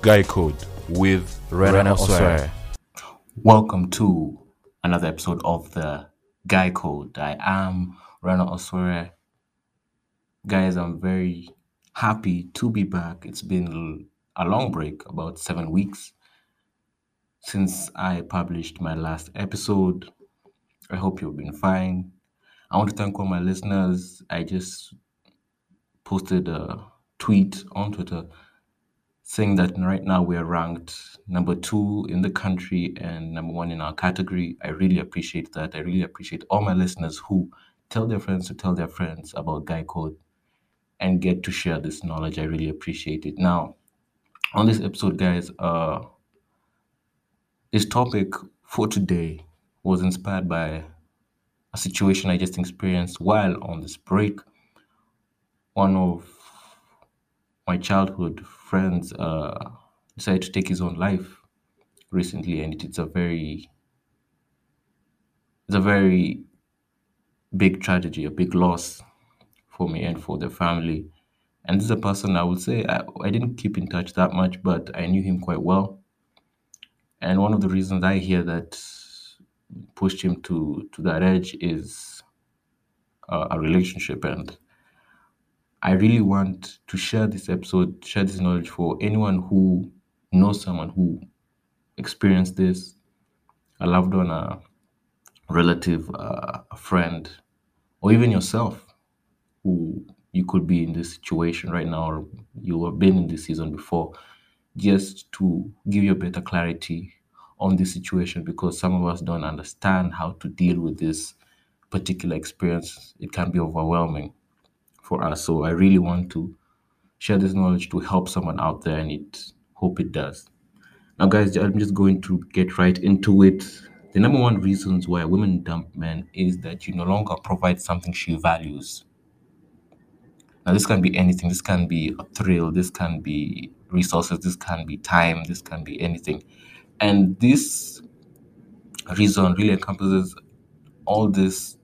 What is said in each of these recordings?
Guy Code with Rena Osware. Welcome to another episode of the Guy Code. I am Rana Oswere. Guys, I'm very happy to be back. It's been a long break, about 7 weeks, since I published my last episode. I hope you've been fine. I want to thank all my listeners. I just posted a tweet on Twitter saying that right now we are ranked number 2 in the country and number 1 in our category. I really appreciate that. I really appreciate all my listeners who tell their friends to tell their friends about Guy Code and get to share this knowledge. I really appreciate it. Now, on this episode, guys, this topic for today was inspired by a situation I just experienced while on this break. One of my childhood friends decided to take his own life recently, and it's a very big tragedy, a big loss for me and for the family. And this is a person I would say I didn't keep in touch that much, but I knew him quite well. And one of the reasons I hear that pushed him to that edge is a relationship. And I really want to share this episode, share this knowledge for anyone who knows someone who experienced this, a loved one, a relative, a friend, or even yourself who you could be in this situation right now, or you have been in this season before, just to give you a better clarity on this situation, because some of us don't understand how to deal with this particular experience. It can be overwhelming for us. So I really want to share this knowledge to help someone out there, and it hope it does. Now, guys, I'm just going to get right into it. The number one reasons why women dump men is that you no longer provide something she values. Now, this can be anything. This can be a thrill. This can be resources. This can be time. This can be anything. And this reason really encompasses all this,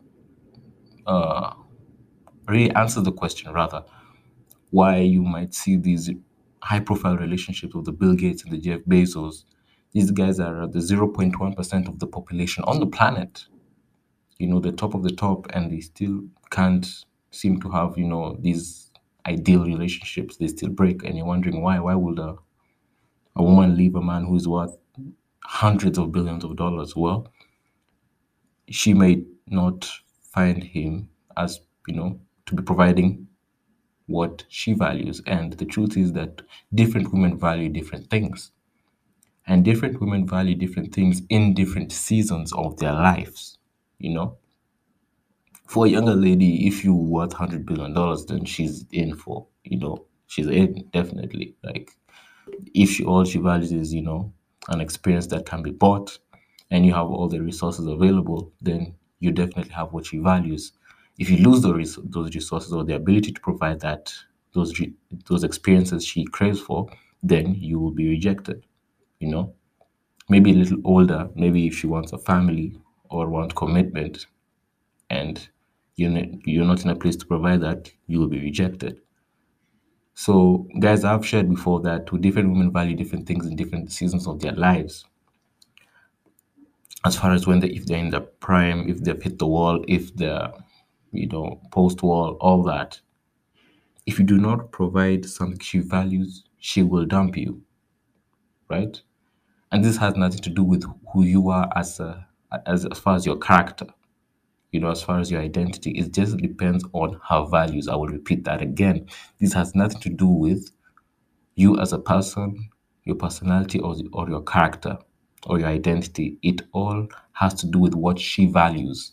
really answers the question, rather, why you might see these high profile relationships with the Bill Gates and the Jeff Bezos. These guys are at the 0.1% of the population on the planet, the top of the top, and they still can't seem to have, these ideal relationships. They still break, and you're wondering why. Why would a woman leave a man who's worth hundreds of billions of dollars? Well, she may not find him as, to be providing what she values. And the truth is that different women value different things. And different women value different things in different seasons of their lives. You know, for a younger lady, if you worth $100 billion, then she's in for, she's in definitely. Like, if all she values is, an experience that can be bought, and you have all the resources available, then you definitely have what she values. If you lose those resources or the ability to provide those experiences she craves for, then you will be rejected. You know, maybe a little older, maybe if she wants a family or wants commitment, and you're not in a place to provide that, you will be rejected. So, guys, I've shared before that different women value different things in different seasons of their lives. As far as if they're in the prime, if they've hit the wall, if they're, post wall, all that. If you do not provide something she values, she will dump you, right? And this has nothing to do with who you are as far as your character, as far as your identity. It just depends on her values. I will repeat that again. This has nothing to do with you as a person, your personality, or your character, or your identity. It all has to do with what she values.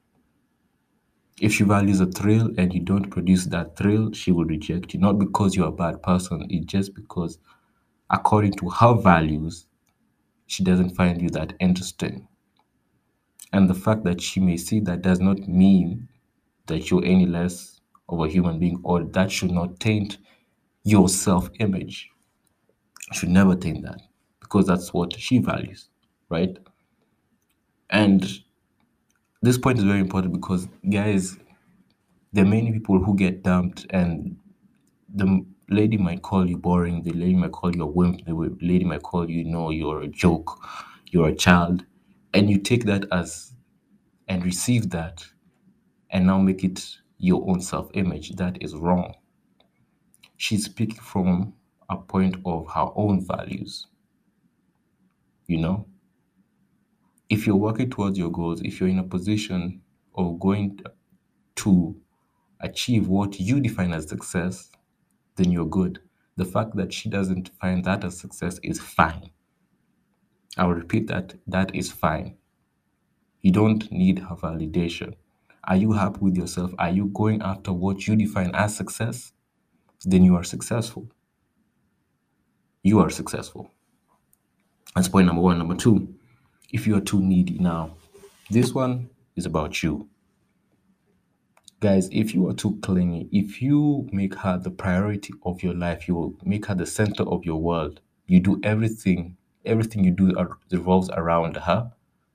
If she values a thrill and you don't produce that thrill, she will reject you. Not because you're a bad person, it's just because, according to her values, she doesn't find you that interesting. And the fact that she may see that does not mean that you're any less of a human being, or that should not taint your self image. Should never taint that, because that's what she values, right? And this point is very important because, guys, there are many people who get dumped, and the lady might call you boring, the lady might call you a wimp, the lady might call you, you're a joke, you're a child, and you take that as and receive that and now make it your own self image. That is wrong. She's speaking from a point of her own values, you know? If you're working towards your goals, if you're in a position of going to achieve what you define as success, then you're good. The fact that she doesn't find that as success is fine. I'll repeat that. That is fine. You don't need her validation. Are you happy with yourself? Are you going after what you define as success? Then you are successful. You are successful. That's point number one. Number two, if you are too needy now, this one is about you. Guys, if you are too clingy, if you make her the priority of your life, you will make her the center of your world. You do everything you do revolves around her.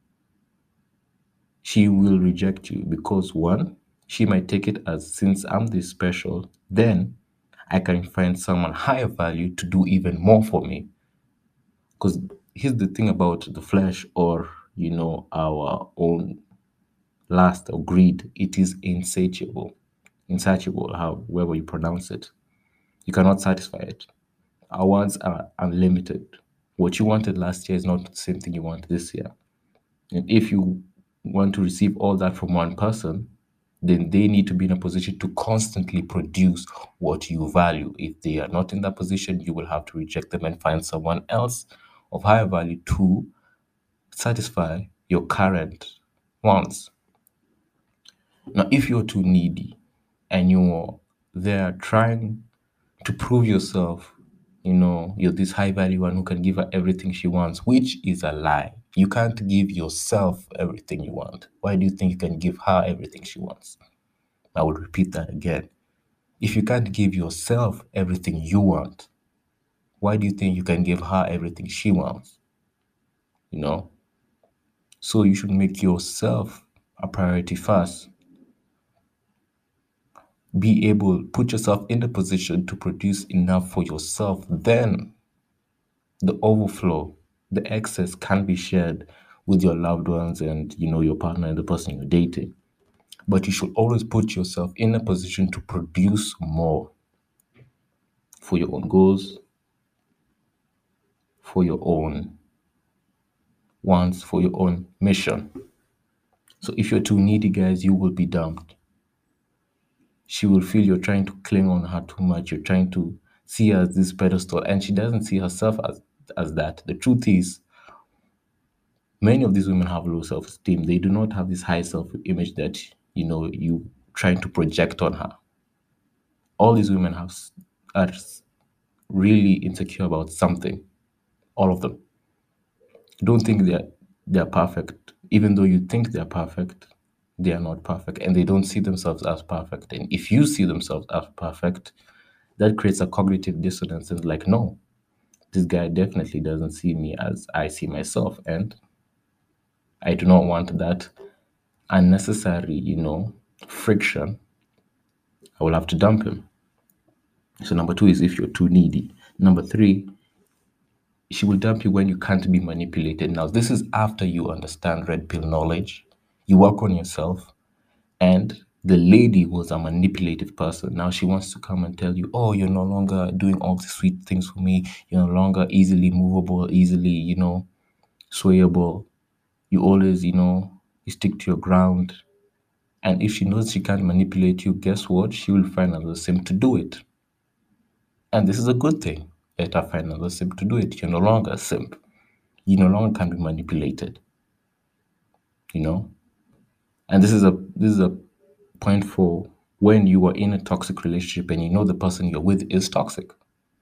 She will reject you because one, she might take it as since I'm this special, then I can find someone higher value to do even more for me. Because here's the thing about the flesh or our own lust or greed, it is insatiable, however you pronounce it. You cannot satisfy it. Our wants are unlimited. What you wanted last year is not the same thing you want this year. And if you want to receive all that from one person, then they need to be in a position to constantly produce what you value. If they are not in that position, you will have to reject them and find someone else of higher value to satisfy your current wants. Now, if you're too needy and you're there trying to prove yourself, you're this high value one who can give her everything she wants, which is a lie. You can't give yourself everything you want. Why do you think you can give her everything she wants? I would repeat that again. If you can't give yourself everything you want, why do you think you can give her everything she wants? You know? So you should make yourself a priority first. Be able, put yourself in the position to produce enough for yourself. Then the overflow, the excess can be shared with your loved ones and your partner and the person you're dating. But you should always put yourself in a position to produce more for your own goals, for your own wants, for your own mission. So if you're too needy, guys, you will be dumped. She will feel you're trying to cling on her too much. You're trying to see her as this pedestal, and she doesn't see herself as that. The truth is, many of these women have low self-esteem. They do not have this high self-image that you trying to project on her. All these women are really insecure about something. All of them. Don't think they're perfect. Even though you think they're perfect, they are not perfect, and they don't see themselves as perfect. And if you see themselves as perfect, that creates a cognitive dissonance. It's like, no, this guy definitely doesn't see me as I see myself, and I do not want that unnecessary, friction. I will have to dump him. So number two is if you're too needy. Number three, she will dump you when you can't be manipulated. Now, this is after you understand red pill knowledge. You work on yourself, and the lady was a manipulative person. Now she wants to come and tell you, oh, you're no longer doing all the sweet things for me. You're no longer easily movable, easily, swayable. You always, you stick to your ground. And if she knows she can't manipulate you, guess what? She will find another sim to do it. And this is a good thing. Let her find another simp to do it. You're no longer a simp. You no longer can be manipulated. And this is a point for when you are in a toxic relationship and you know the person you're with is toxic.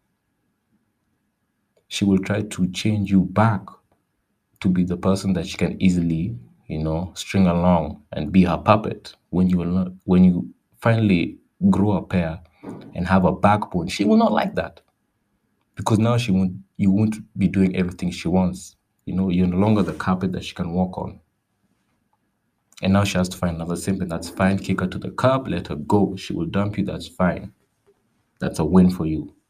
She will try to change you back to be the person that she can easily, string along and be her puppet. When you finally grow a pair and have a backbone, she will not like that. Because now you won't be doing everything she wants. You're no longer the carpet that she can walk on. And now she has to find another simp, and that's fine. Kick her to the curb, let her go. She will dump you, that's fine. That's a win for you.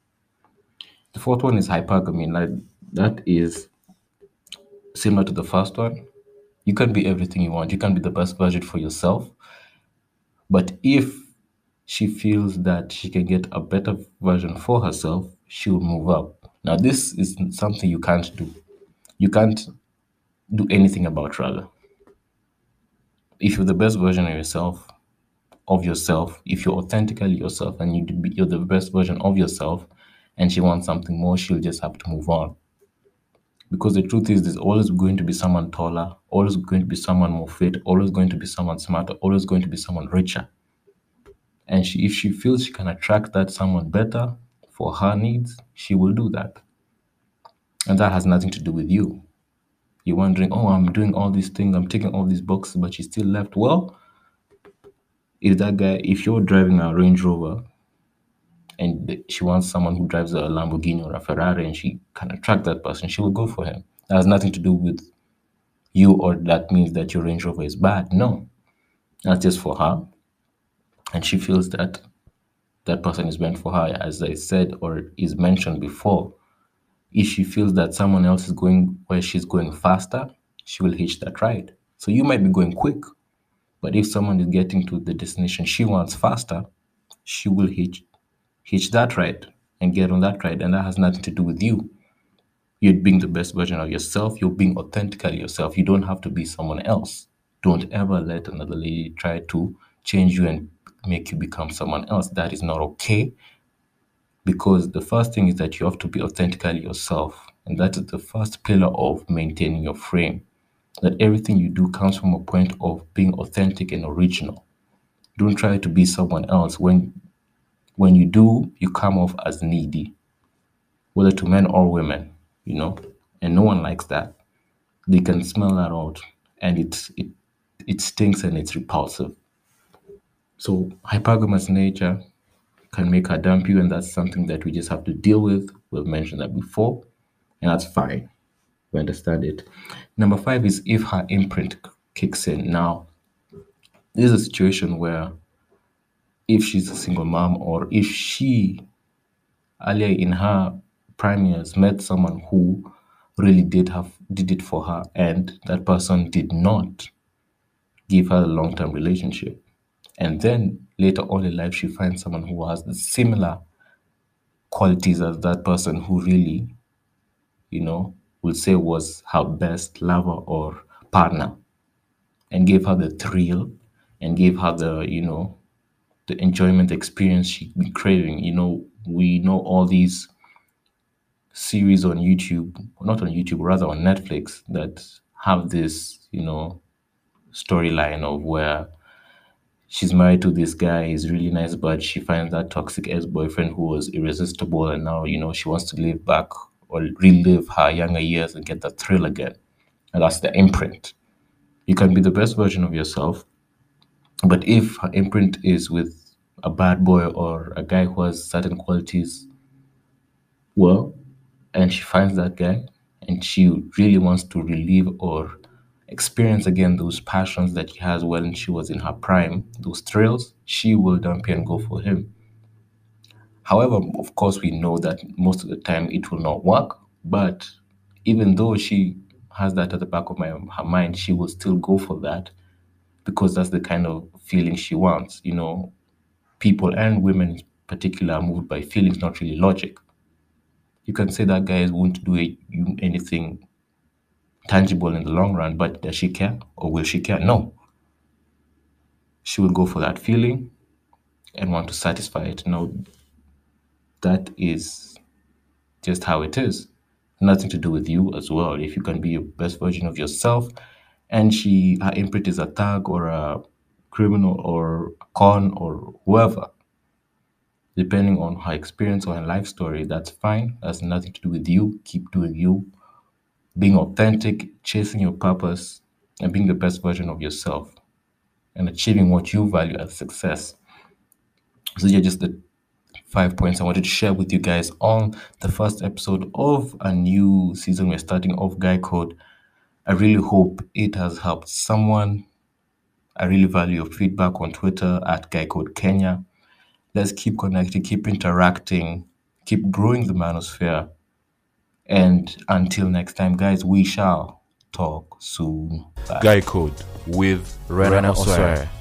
The fourth one is hypergamy. Like that is similar to the first one. You can be everything you want. You can be the best version for yourself. But if she feels that she can get a better version for herself, she will move up. Now, this is something you can't do. You can't do anything about, rather. If you're the best version of yourself, if you're authentically yourself and you're the best version of yourself, and she wants something more, she'll just have to move on. Because the truth is, there's always going to be someone taller, always going to be someone more fit, always going to be someone smarter, always going to be someone richer. And if she feels she can attract that someone better for her needs, she will do that. And that has nothing to do with you. You're wondering, oh, I'm doing all these things, I'm taking all these boxes, but she's still left. Well, if you're driving a Range Rover and she wants someone who drives a Lamborghini or a Ferrari and she can attract that person, she will go for him. That has nothing to do with you, or that means that your Range Rover is bad. No, that's just for her. And she feels that that person is meant for her, as I said or is mentioned before. If she feels that someone else is going where she's going faster, she will hitch that ride. So you might be going quick, but if someone is getting to the destination she wants faster, she will hitch that ride and get on that ride. And that has nothing to do with you. You're being the best version of yourself. You're being authentically yourself. You don't have to be someone else. Don't ever let another lady try to change you and make you become someone else. That is not okay, because the first thing is that you have to be authentically yourself. And that is the first pillar of maintaining your frame. That everything you do comes from a point of being authentic and original. Don't try to be someone else. When you do, you come off as needy, whether to men or women, and no one likes that. They can smell that out, and it stinks and it's repulsive. So hypergamous nature can make her dump you, and that's something that we just have to deal with. We've mentioned that before, and that's fine. We understand it. Number five is if her imprint kicks in. Now, this is a situation where if she's a single mom, or if she earlier in her prime years met someone who really did it for her, and that person did not give her a long-term relationship, and then later on in life she finds someone who has the similar qualities as that person, who really, would say was her best lover or partner, and gave her the thrill and gave her the enjoyment experience she'd been craving. We know all these series on YouTube, not on YouTube, rather on Netflix, that have this, storyline of where she's married to this guy, he's really nice, but she finds that toxic ex-boyfriend who was irresistible, and now, she wants to live back or relive her younger years and get that thrill again. And that's the imprint. You can be the best version of yourself, but if her imprint is with a bad boy or a guy who has certain qualities, well, and she finds that guy and she really wants to relive or experience again those passions that she has when she was in her prime, those thrills, she will dump you and go for him. However, of course, we know that most of the time it will not work, but even though she has that at the back of her mind, she will still go for that, because that's the kind of feeling she wants. People and women in particular are moved by feelings, not really logic. You can say that guy won't do you anything tangible in the long run, but does she care, or will she care? No. She will go for that feeling and want to satisfy it. No, that is just how it is. Nothing to do with you as well. If you can be your best version of yourself, and her imprint is a thug or a criminal or a con or whoever, depending on her experience or her life story, that's fine. That's nothing to do with you. Keep doing you, being authentic, chasing your purpose, and being the best version of yourself, and achieving what you value as success. So, yeah, just the 5 points I wanted to share with you guys on the first episode of a new season we're starting off, Guy Code. I really hope it has helped someone. I really value your feedback on Twitter at Guy Code Kenya. Let's keep connecting, keep interacting, keep growing the manosphere. And until next time, guys, we shall talk soon. Bye. Guy Code with Rena Osware.